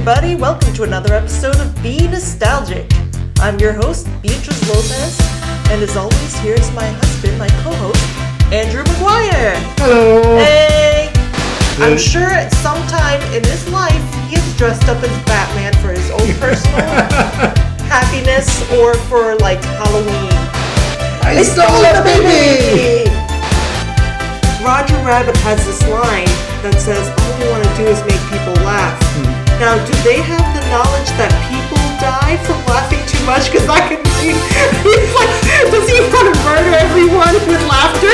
everybody, welcome to another episode of Be Nostalgic. I'm your host, Beatrice Lopez, and as always, here's my husband, my co-host, Andrew McGuire. Hello! Hey! I'm sure at some time in his life, he has dressed up as Batman for his own personal happiness or for, Halloween. I stole the baby! Roger Rabbit has this line that says, all we want to do is make people laugh. Now, do they have the knowledge that people die from laughing too much? Because I can see, does he want to murder everyone with laughter?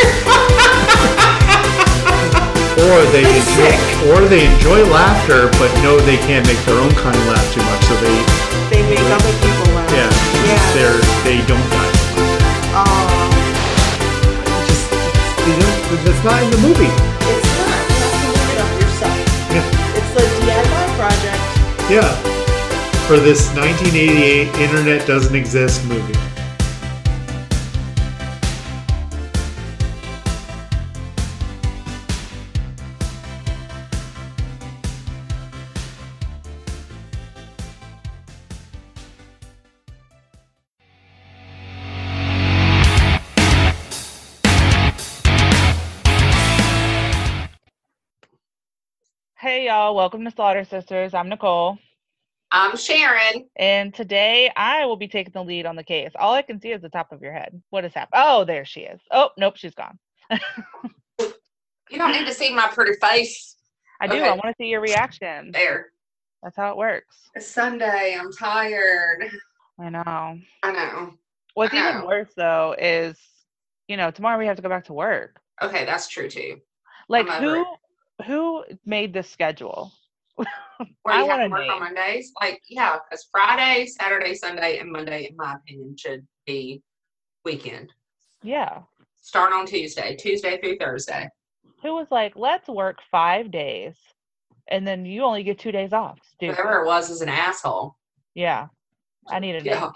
Or they enjoy laughter, but know they can't make their own kind laugh too much, so they make other people laugh. Yeah. They don't die. It's not in the movie. It's not. You have to look it up yourself. Yeah. It's a DIY project. Yeah. For this 1988 Internet Doesn't Exist movie. Hey y'all, welcome to Slaughter Sisters. I'm Nicole. I'm Sharon. And today I will be taking the lead on the case. All I can see is the top of your head. What has happened? Oh, there she is. Oh, nope, she's gone. You don't need to see my pretty face. I do. I want to see your reaction. There. That's how it works. It's Sunday. I'm tired. I know. What's even worse, though, is, tomorrow we have to go back to work. Okay, that's true, too. Who made this schedule? Where you have to work on Mondays? Because Friday, Saturday, Sunday, and Monday, in my opinion, should be weekend. Yeah. Start on Tuesday through Thursday. Who was like, let's work 5 days, and then you only get 2 days off? Stupid. Whoever it was is an asshole. Yeah. I need a name.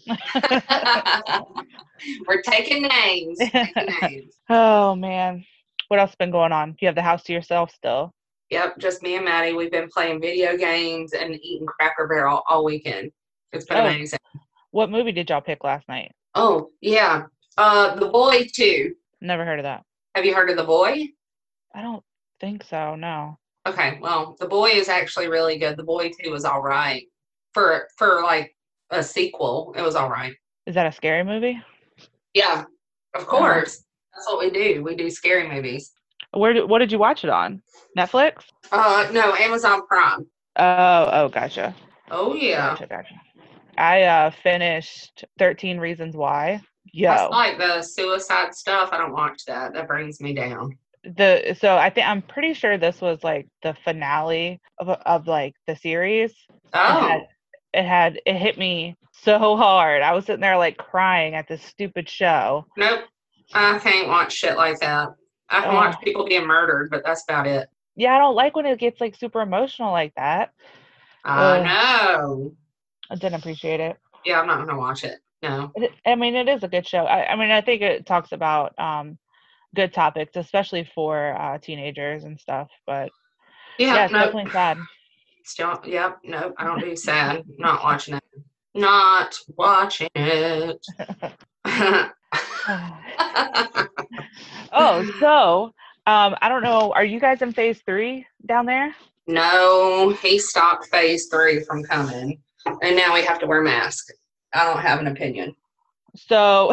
We're taking names. Oh, man. What else has been going on? You have the house to yourself still? Yep, just me and Maddie. We've been playing video games and eating Cracker Barrel all weekend. It's been amazing. What movie did y'all pick last night? Oh, yeah. The Boy 2. Never heard of that. Have you heard of The Boy? I don't think so, no. Okay, well, The Boy is actually really good. The Boy 2 was all right. For a sequel, it was all right. Is that a scary movie? Yeah, of course. That's what we do. We do scary movies. What did you watch it on? Netflix? No, Amazon Prime. Oh, gotcha. Oh, yeah. Gotcha. I finished 13 Reasons Why. That's like the suicide stuff. I don't watch that. That brings me down. I'm pretty sure this was like the finale of like the series. Oh. It hit me so hard. I was sitting there like crying at this stupid show. Nope. I can't watch shit like that. I can watch people being murdered, but that's about it. Yeah, I don't like when it gets like super emotional like that. I know. I didn't appreciate it. Yeah, I'm not going to watch it. No. It is a good show. I think it talks about good topics, especially for teenagers and stuff. But it's definitely sad. Still, yep. Nope. I don't do sad. Not watching it. Not watching it. I don't know. Are you guys in phase 3 down there? No, he stopped phase 3 from coming, and now we have to wear masks. I don't have an opinion. So,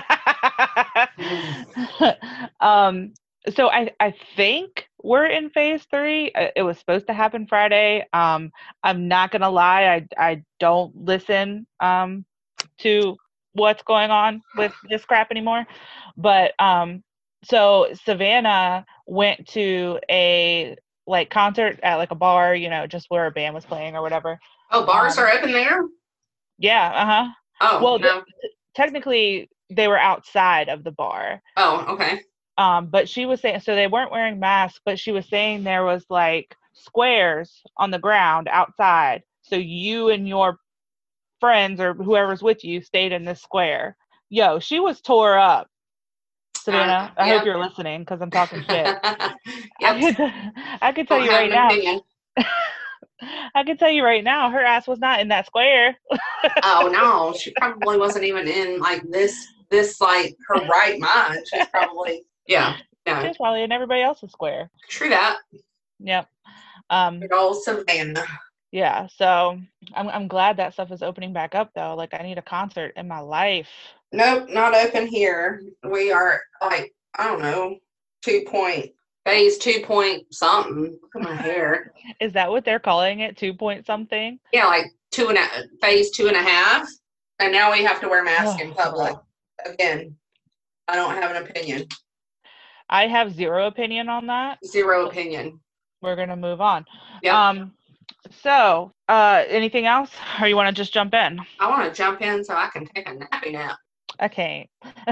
I think we're in phase 3. It was supposed to happen Friday. I'm not gonna lie. I don't listen to what's going on with this crap anymore. But so Savannah went to a concert at a bar, just where a band was playing or whatever. Oh, bars are open there? Yeah, Oh, well, no. Technically they were outside of the bar. Oh, okay. But she was saying, so they weren't wearing masks, but she was saying there was squares on the ground outside. So you and your friends or whoever's with you stayed in this square. Yo, she was tore up. Savannah, I hope you're listening because I'm talking shit. I could tell you right now. I can tell you right now, her ass was not in that square. Oh no, she probably wasn't even in like this like her right mind. She's probably yeah. She was probably in everybody else's square. True that. Yep. Good old Savannah. Yeah, so I'm glad that stuff is opening back up though. Like I need a concert in my life. Nope, not open here. We are like, I don't know, phase 2 point something. Look at my hair. Is that what they're calling it? 2 point something? Yeah, like phase 2.5. And now we have to wear masks in public. Again, I don't have an opinion. I have zero opinion on that. Zero opinion. We're gonna move on. Yep. So, anything else? Or you want to just jump in? I want to jump in so I can take a nappy nap. I can't.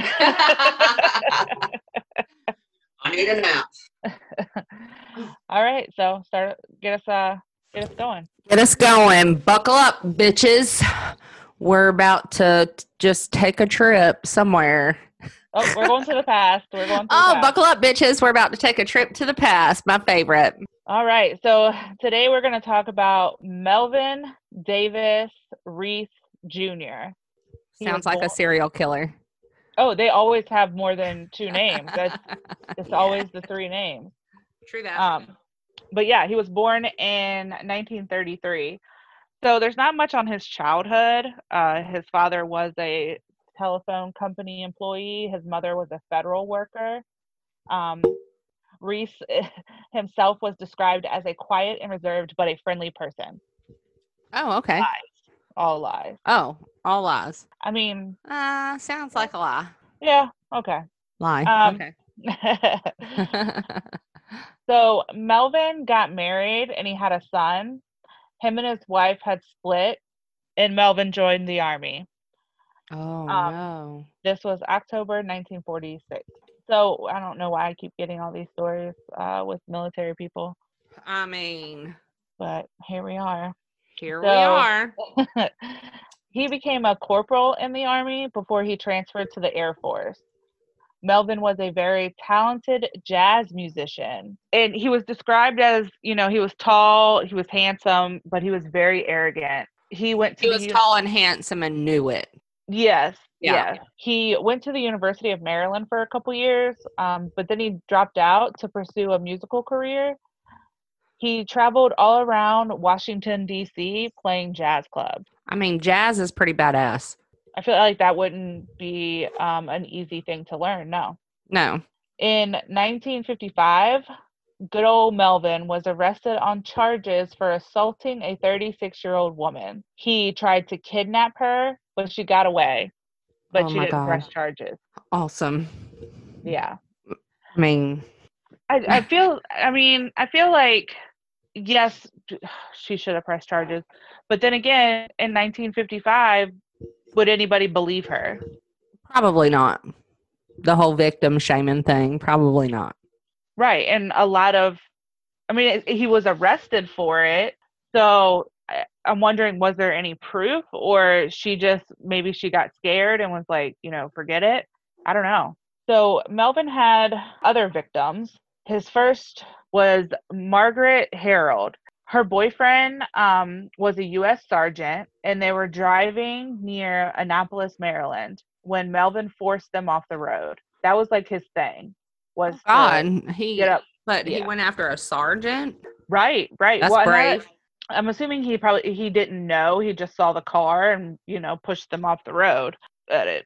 I need a nap. All right, so get us going. Get us going. Buckle up, bitches. We're about to just take a trip somewhere. Oh, we're going to the past. Buckle up, bitches. We're about to take a trip to the past. My favorite. All right. So today we're going to talk about Melvin Davis Reese Jr. Sounds like a serial killer. Oh, they always have more than 2 names. It's always the 3 names. True that. But yeah, he was born in 1933. So there's not much on his childhood. His father was a telephone company employee. His mother was a federal worker. Reese himself was described as a quiet and reserved but a friendly person. Oh, okay. Lies. All lies. Oh, all lies. I mean, sounds like a lie. Yeah. Okay. Lie. Okay. So Melvin got married and he had a son. Him and his wife had split, and Melvin joined the army. Oh no! This was October 1946. So I don't know why I keep getting all these stories with military people. I mean, but here we are. We are. He became a corporal in the army before he transferred to the Air Force. Melvin was a very talented jazz musician, and he was described as, he was tall, he was handsome, but he was very arrogant. He was tall and handsome and knew it. Yes. Yeah. He went to the University of Maryland for a couple years, but then he dropped out to pursue a musical career. He traveled all around Washington, D.C., playing jazz clubs. I mean, jazz is pretty badass. I feel like that wouldn't be an easy thing to learn, no. No. In 1955, good old Melvin was arrested on charges for assaulting a 36-year-old woman. He tried to kidnap her, but she got away. But she didn't press charges. Awesome. Yeah. I mean, I feel like, yes, she should have pressed charges. But then again, in 1955, would anybody believe her? Probably not. The whole victim shaming thing, probably not. Right. And he was arrested for it. So I'm wondering, was there any proof, or maybe she got scared and was like, forget it? I don't know. So Melvin had other victims. His first was Margaret Harold. Her boyfriend was a U.S. sergeant, and they were driving near Annapolis, Maryland, when Melvin forced them off the road. That was like his thing. He went after a sergeant? Right. That's brave. I'm assuming he didn't know. He just saw the car and, pushed them off the road. Edit.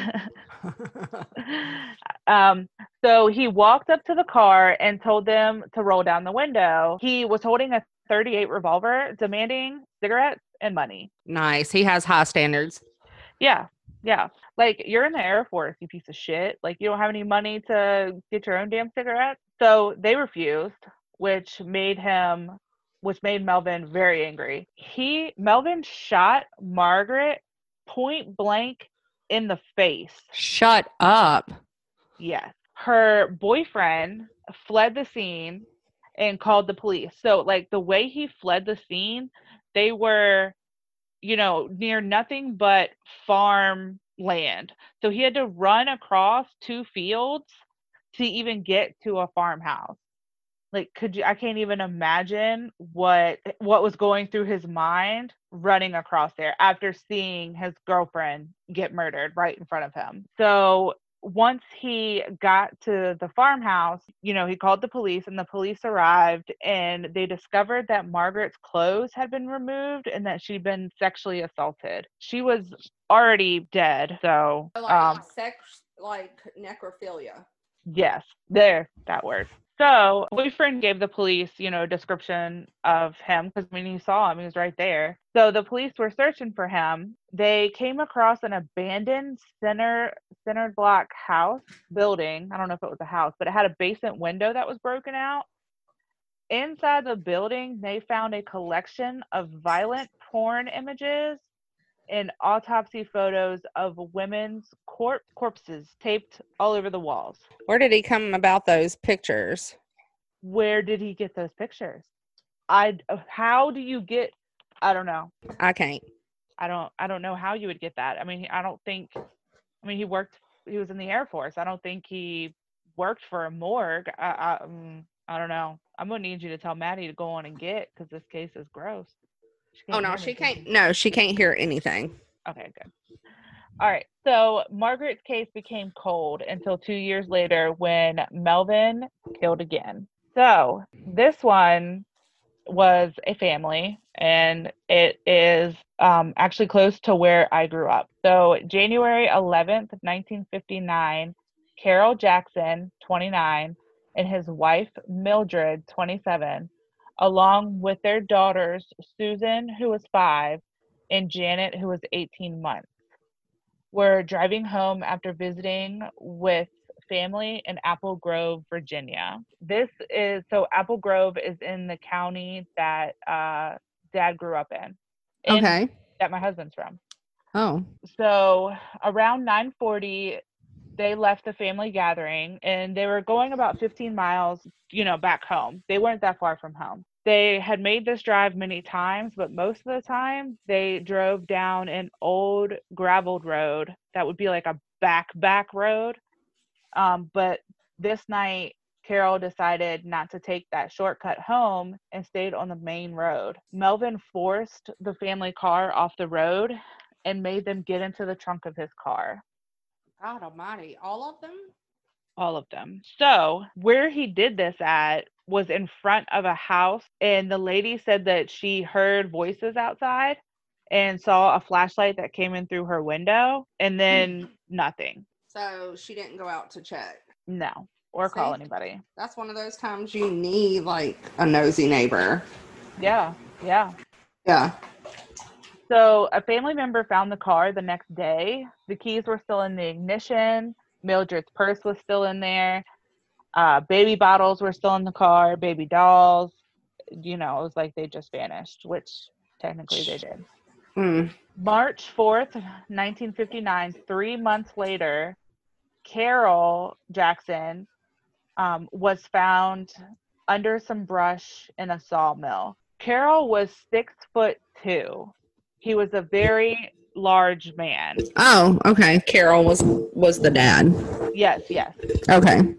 So he walked up to the car and told them to roll down the window. He was holding a .38 revolver, demanding cigarettes and money. Nice. He has high standards. Yeah. Like, you're in the Air Force, you piece of shit. Like, you don't have any money to get your own damn cigarettes. So they refused, which made Melvin very angry. Melvin shot Margaret point blank in the face. Shut up. Yes. Her boyfriend fled the scene and called the police. So, like, the way he fled the scene, they were, near nothing but farm land. So he had to run across 2 fields to even get to a farmhouse. Like, I can't even imagine what was going through his mind running across there after seeing his girlfriend get murdered right in front of him. So once he got to the farmhouse, he called the police, and the police arrived, and they discovered that Margaret's clothes had been removed and that she'd been sexually assaulted. She was already dead. So like necrophilia. Yes, that word. So boyfriend gave the police, a description of him because he saw him. He was right there. So the police were searching for him. They came across an abandoned center block house building. I don't know if it was a house, but it had a basement window that was broken out. Inside the building, they found a collection of violent porn images and autopsy photos of women's corpses taped all over the walls. Where did he come about those pictures? Where did he get those pictures? How do you get? I don't know. I can't. I don't know how you would get that. He was in the Air Force. I don't think he worked for a morgue. I don't know. I'm gonna need you to tell Maddie to go on and because this case is gross. She can't. No, she can't hear anything. Okay, good. All right. So Margaret's case became cold until 2 years later when Melvin killed again. So this one was a family, and it is actually close to where I grew up. So January 11th, 1959, Carol Jackson, 29, and his wife, Mildred, 27, along with their daughters, Susan, who was 5, and Janet, who was 18 months, were driving home after visiting with family in Apple Grove, Virginia. Apple Grove is in the county that Dad grew up in. Okay. That my husband's from. Oh. So around 9:40, they left the family gathering, and they were going about 15 miles, back home. They weren't that far from home. They had made this drive many times, but most of the time they drove down an old graveled road that would be like a back road. But this night, Carol decided not to take that shortcut home and stayed on the main road. Melvin forced the family car off the road and made them get into the trunk of his car. God almighty, all of them? All of them. So where he did this at was in front of a house, and the lady said that she heard voices outside and saw a flashlight that came in through her window, and then nothing. So she didn't go out to check? No, or call anybody. That's one of those times you need like a nosy neighbor. Yeah. So a family member found the car the next day. The keys were still in the ignition. Mildred's purse was still in there. Baby bottles were still in the car. Baby dolls. It was like they just vanished, which technically they did. March 4th, 1959, 3 months later, Carol Jackson was found under some brush in a sawmill. Carol was 6'2". He was a very large man. Oh, okay. Carol was the dad. Yes. Okay.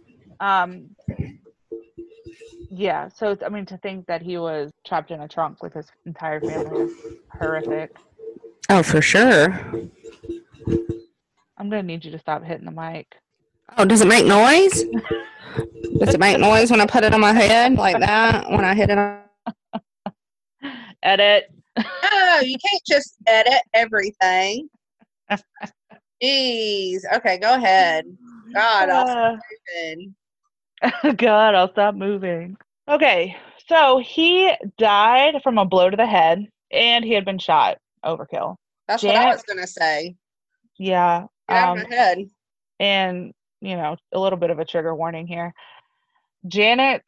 Yeah. So to think that he was trapped in a trunk with his entire family is horrific. Oh, for sure. I'm gonna need you to stop hitting the mic. Oh, does it make noise? Does it make noise when I put it on my head like that? When I hit it on... Edit. Oh, you can't just edit everything. Jeez. Okay, go ahead. God, I'll stop moving. God, I'll stop moving. Okay, so he died from a blow to the head, and he had been shot. Overkill. That's what I was going to say. Yeah. Get out of my head. And, a little bit of a trigger warning here. Janet's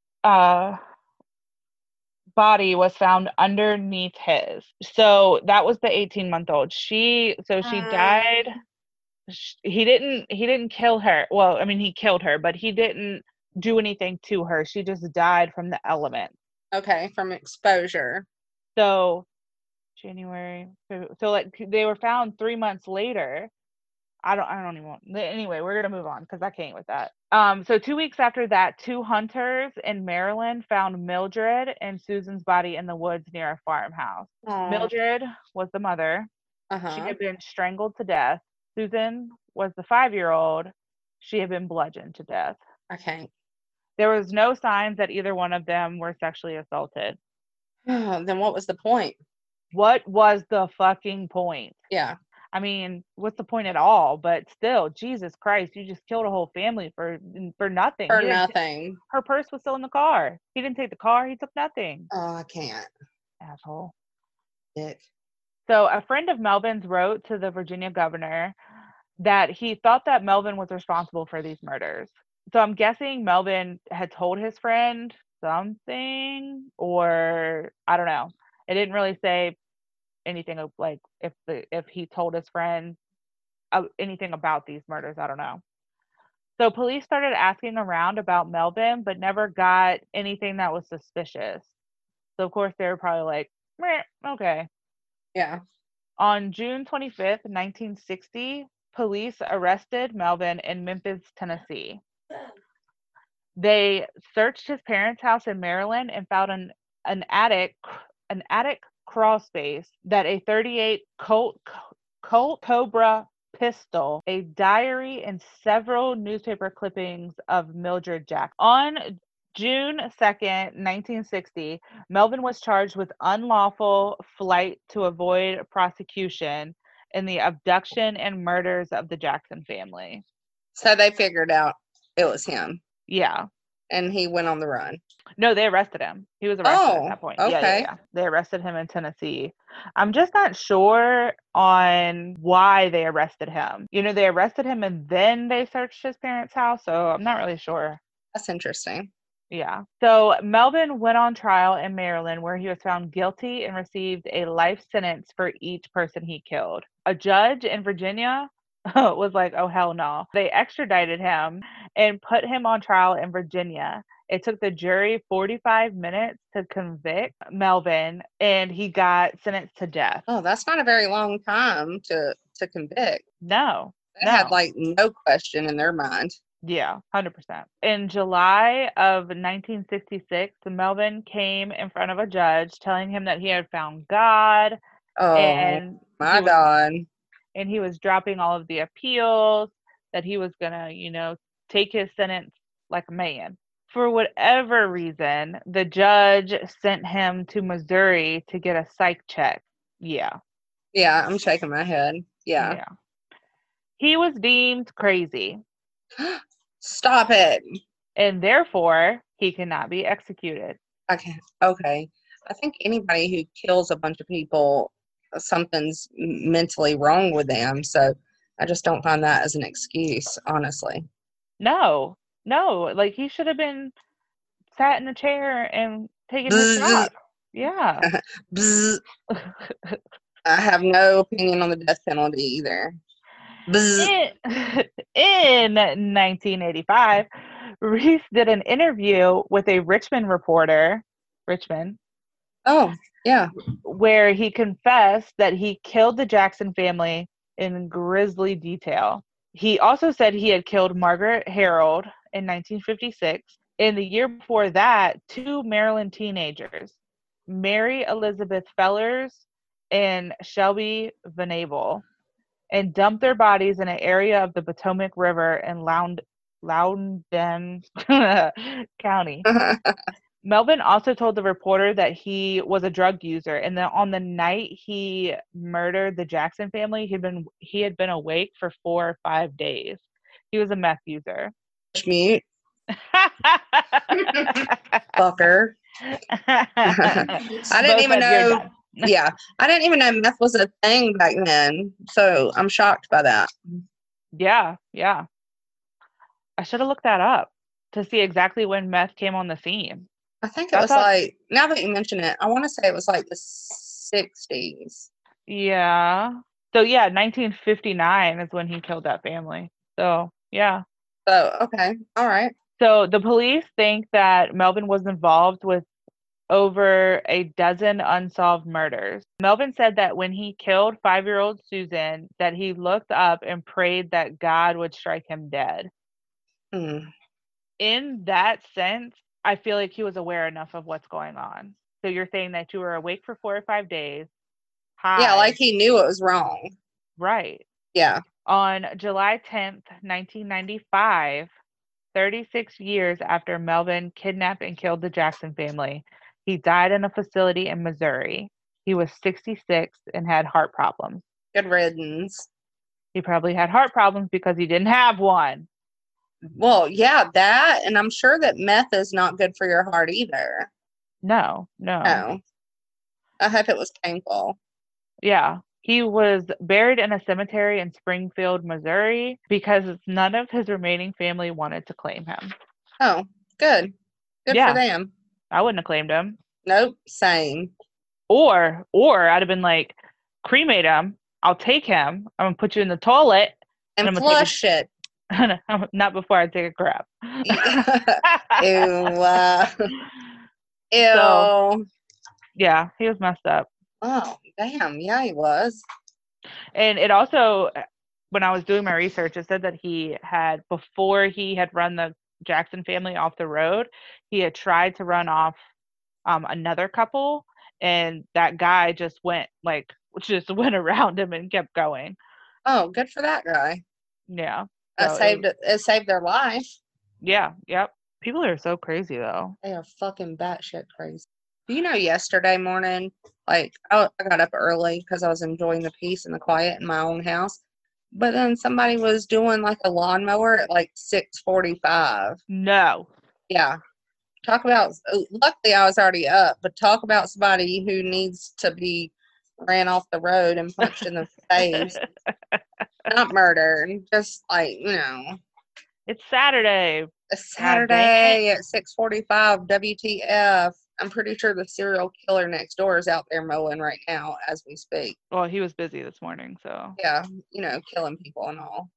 body was found underneath his. So that was the 18-month-old. She died. He didn't kill her. Well, he killed her, but he didn't do anything to her. She just died from the elements. Okay, from exposure. So January. So they were found 3 months later. I don't even want. Anyway, we're gonna move on because I can't with that. So 2 weeks after that, 2 hunters in Maryland found Mildred and Susan's body in the woods near a farmhouse. Mildred was the mother. She had been strangled to death. Susan was the 5-year-old. She had been bludgeoned to death. Okay. There was no signs that either one of them were sexually assaulted. Then what was the point? What was the fucking point? Yeah. I mean, what's the point at all? But still, Jesus Christ, you just killed a whole family for nothing. For nothing. Her purse was still in the car. He didn't take the car. He took nothing. Oh, I can't. Asshole. Dick. So a friend of Melvin's wrote to the Virginia governor that he thought that Melvin was responsible for these murders. So I'm guessing Melvin had told his friend something, or I don't know. It didn't really say anything of like if he told his friend anything about these murders. I don't know. So police started asking around about Melvin, but never got anything that was suspicious. So of course they were probably like, meh, okay. Yeah. On June 25th, 1960, police arrested Melvin in Memphis, Tennessee. They searched his parents' house in Maryland and found an attic crawl space that a .38 Colt Cobra pistol, a diary, and several newspaper clippings of Mildred Jackson. On June 2nd, 1960, Melvin was charged with unlawful flight to avoid prosecution in the abduction and murders of the Jackson family. So they figured out it was him. Yeah. And he went on the run. No, they arrested him. He was arrested at that point. Okay. Yeah. They arrested him in Tennessee. I'm just not sure on why they arrested him. You know, they arrested him and then they searched his parents' house, so I'm not really sure. That's interesting. Yeah. So Melvin went on trial in Maryland where he was found guilty and received a life sentence for each person he killed. A judge in Virginia was like, oh, hell no. They extradited him and put him on trial in Virginia. It took the jury 45 minutes to convict Melvin, and he got sentenced to death. Oh, that's not a very long time to convict. No. They had like no question in their mind. Yeah, 100%. In July of 1966, Melvin came in front of a judge telling him that he had found God. Oh, and my God. And he was dropping all of the appeals, that he was going to, you know, take his sentence like a man. For whatever reason, the judge sent him to Missouri to get a psych check. Yeah. Yeah, I'm shaking my head. Yeah. He was deemed crazy. Stop it. And therefore, he cannot be executed. Okay. I think anybody who kills a bunch of people, something's mentally wrong with them. So I just don't find that as an excuse, honestly. No. Like, he should have been sat in a chair and taken his shot. Yeah. I have no opinion on the death penalty either. In 1985, Reese did an interview with a Richmond reporter. Richmond. Oh, yeah. Where he confessed that he killed the Jackson family in grisly detail. He also said he had killed Margaret Harold in 1956. In the year before that, 2 Maryland teenagers, Mary Elizabeth Fellers and Shelby Venable, and dumped their bodies in an area of the Potomac River in Loudoun County. Melvin also told the reporter that he was a drug user, and that on the night he murdered the Jackson family, he had been awake for 4 or 5 days. He was a meth user. Mute. Fucker. I didn't even know. Yeah, I didn't even know meth was a thing back then. So I'm shocked by that. Yeah. I should have looked that up to see exactly when meth came on the scene. I think it was like, now that you mention it, I want to say it was like the 60s. Yeah. So, yeah, 1959 is when he killed that family. So, yeah. So, okay. All right. So, the police think that Melvin was involved with over a dozen unsolved murders. Melvin said that when he killed 5-year-old Susan, that he looked up and prayed that God would strike him dead. In that sense, I feel like he was aware enough of what's going on. So you're saying that you were awake for 4 or 5 days. Yeah, like he knew it was wrong. Right. Yeah. On July 10th, 1995, 36 years after Melvin kidnapped and killed the Jackson family, he died in a facility in Missouri. He was 66 and had heart problems. Good riddance. He probably had heart problems because he didn't have one. Well, yeah, that, and I'm sure that meth is not good for your heart either. No. I hope it was painful. Yeah. He was buried in a cemetery in Springfield, Missouri, because none of his remaining family wanted to claim him. Oh, good. Good for them. I wouldn't have claimed him. Nope, same. Or I'd have been like, cremate him. I'll take him. I'm going to put you in the toilet. And flush it. Not before I take a crap. Ew. Ew. So, yeah, he was messed up. Oh, damn. Yeah, he was. And it also, when I was doing my research, it said that he had, before he had run the Jackson family off the road, he had tried to run off another couple, and that guy just went around him and kept going. Oh, good for that guy. Yeah. It saved their life. Yeah, yep. People are so crazy, though. They are fucking batshit crazy. Do you know, yesterday morning, like, I got up early because I was enjoying the peace and the quiet in my own house. But then somebody was doing, like, a lawnmower at, like, 6:45. No. Yeah. Talk about, luckily I was already up, but talk about somebody who needs to be ran off the road and punched in the face. Not murdered, just, like, It's Saturday. It's Saturday at 6:45, WTF. I'm pretty sure the serial killer next door is out there mowing right now as we speak. Well, he was busy this morning, so. Yeah, killing people and all.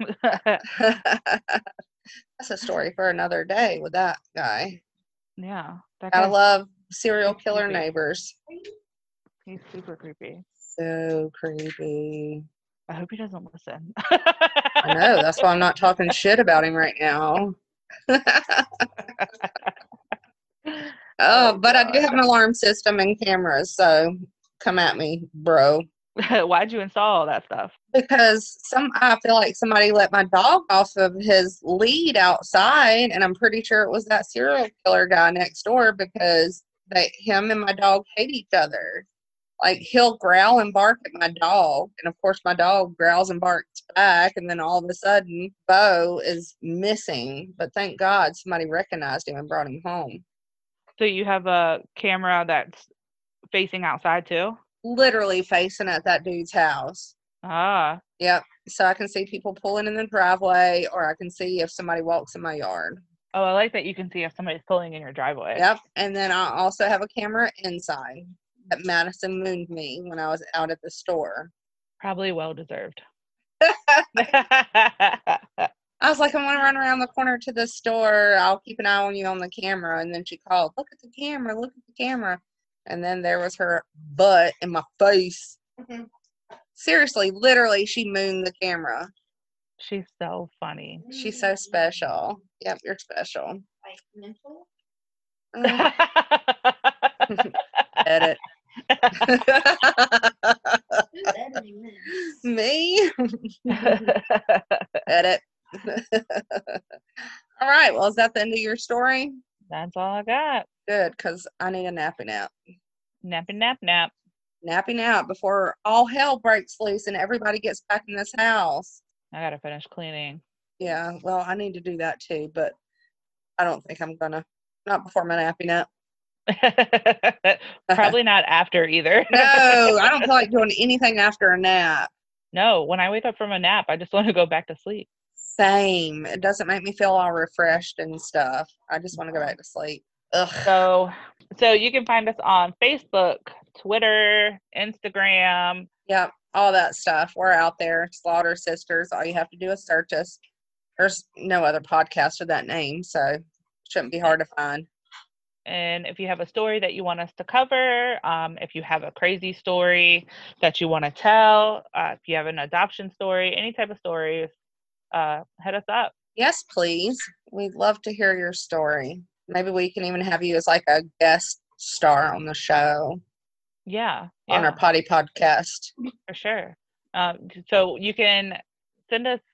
That's a story for another day with that guy. Yeah. Gotta love serial killer creepy. Neighbors. He's super creepy. So creepy. I hope he doesn't listen. I know, that's why I'm not talking shit about him right now. But I do have an alarm system and cameras, so come at me, bro. Why'd you install all that stuff? Because I feel like somebody let my dog off of his lead outside, and I'm pretty sure it was that serial killer guy next door, because him and my dog hate each other. Like, he'll growl and bark at my dog, and of course my dog growls and barks back, and then all of a sudden Bo is missing. But thank God somebody recognized him and brought him home. So you have a camera that's facing outside too? Literally facing at that dude's house. Ah. Yep. So I can see people pulling in the driveway, or I can see if somebody walks in my yard. Oh, I like that you can see if somebody's pulling in your driveway. Yep. And then I also have a camera inside that Madison mooned me when I was out at the store. Probably well deserved. I was like, I'm going to run around the corner to the store. I'll keep an eye on you on the camera. And then she called, look at the camera, look at the camera. And then there was her butt in my face. Mm-hmm. Seriously, literally, she mooned the camera. She's so funny. She's so special. Yep, you're special. Like mental? Edit. Who's editing this? Me? Edit. All right. Well, is that the end of your story? That's all I got. Good, because I need a nappy nap. Nappy nap. Napping out before all hell breaks loose and everybody gets back in this house. I gotta finish cleaning. Yeah, well, I need to do that too, but I don't think I'm gonna. Not before my nappy nap. Probably not after either. No, I don't feel like doing anything after a nap. No, when I wake up from a nap, I just want to go back to sleep. Same. It doesn't make me feel all refreshed and stuff. I just want to go back to sleep. Ugh. So you can find us on Facebook, Twitter, Instagram. Yep, all that stuff. We're out there. Slaughter Sisters. All you have to do is search us. There's no other podcast of that name, so it shouldn't be hard to find. And if you have a story that you want us to cover, if you have a crazy story that you want to tell, if you have an adoption story, any type of stories, hit us up. Yes, please. We'd love to hear your story. Maybe we can even have you as like a guest star on the show. Yeah. On our potty podcast. For sure. So you can send us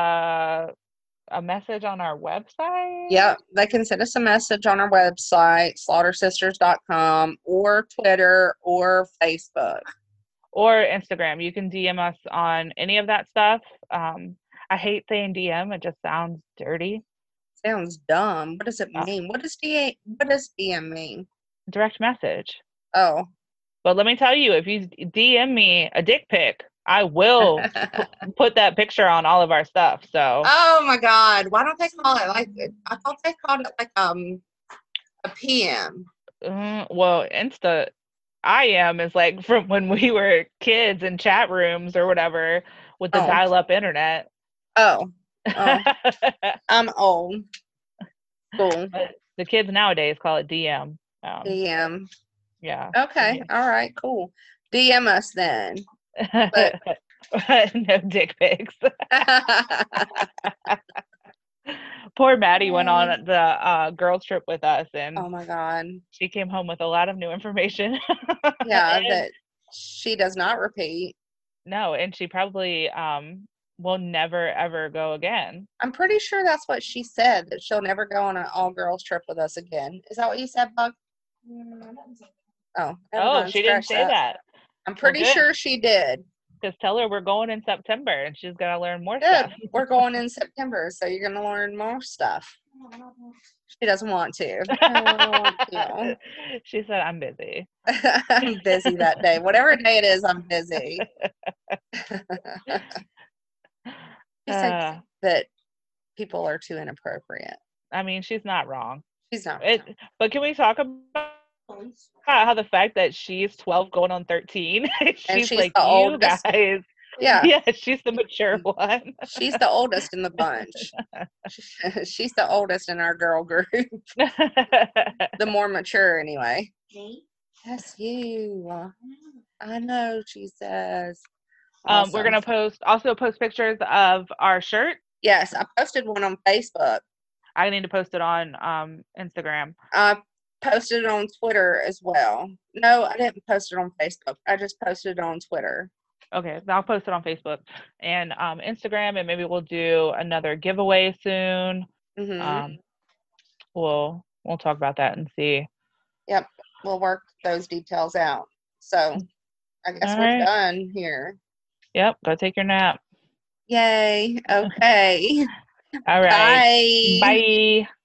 a message on our website. Yep, they can send us a message on our website, slaughtersisters.com, or Twitter, or Facebook. Or Instagram. You can DM us on any of that stuff. I hate saying DM. It just sounds dirty. Sounds dumb. What does it mean? What does DM mean? Direct message. Oh. But let me tell you, if you DM me a dick pic, I will put that picture on all of our stuff. So. Oh my God! Why don't they call it like? I thought they called it like a PM. Well, Insta IM is like from when we were kids in chat rooms or whatever with the dial-up internet. Oh. I'm old. Cool. But the kids nowadays call it DM. DM. Yeah. Okay. Yeah. All right. Cool. DM us then. But no dick pics. Poor Maddie went on the girls trip with us, and oh my God, she came home with a lot of new information. Yeah, that she does not repeat. No, and she probably will never ever go again. I'm pretty sure that's what she said, that she'll never go on an all girls trip with us again. Is that what you said, Bug? Oh, she didn't say that. I'm pretty sure she did. Because tell her we're going in September and she's going to learn more Good. stuff. We're going in September, so you're going to learn more stuff. She doesn't want to. She said, I'm busy. I'm busy that day. Whatever day it is, I'm busy. She thinks that people are too inappropriate. I mean, she's not wrong. She's not. But can we talk about how the fact that she's 12 going on 13, she's like, you oldest. Guys. Yeah, she's the mature one. She's the oldest in the bunch. She's the oldest in our girl group. The more mature, anyway. Me? That's you. I know, she says. Awesome. We're going to also post pictures of our shirt. Yes, I posted one on Facebook. I need to post it on Instagram. I posted it on Twitter as well. No, I didn't post it on Facebook. I just posted it on Twitter. Okay, I'll post it on Facebook and Instagram, and maybe we'll do another giveaway soon. Mm-hmm. We'll talk about that and see. Yep, we'll work those details out. So I guess we're done here. Yep, go take your nap. Yay. Okay. All right. Bye. Bye.